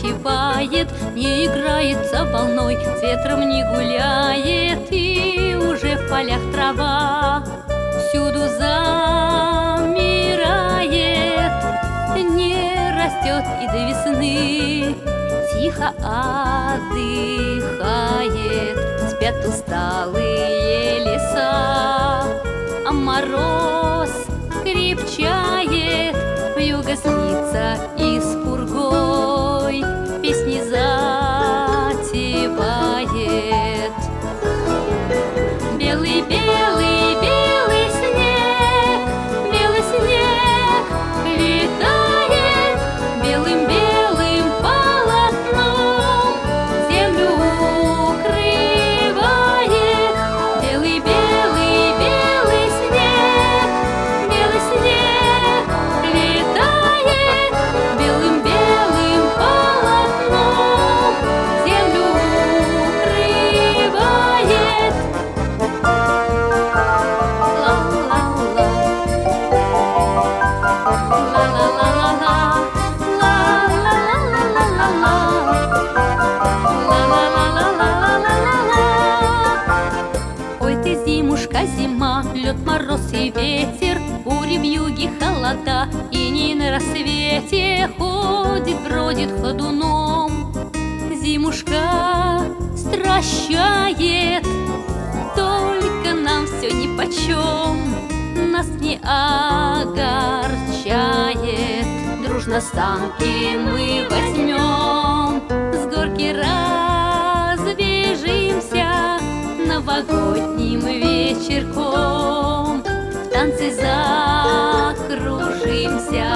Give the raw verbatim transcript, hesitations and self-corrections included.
почивает, не играется волной, с ветром не гуляет, и уже в полях трава всюду замирает, не растет и до весны тихо отдыхает. Спят усталые леса, а мороз крепчает. Вьюга снится и с пургой песни затевает. Белый, белый, белый снег, белый снег летает белым-белым полотном, землю укрывает. Белый, белый, белый снег, белый снег летает белым-белым полотном, землю укрывает. Ой ты, зимушка, зима, лед, мороз и ветер, бури, вьюги, холода, и не на рассвете ходит, бродит ходуном. Зимушка стращает, только нам все нипочем, нас не огорчает. Дружно санки мы возьмем, с горки разбежимся новогодним вечерком, в танцы закружимся.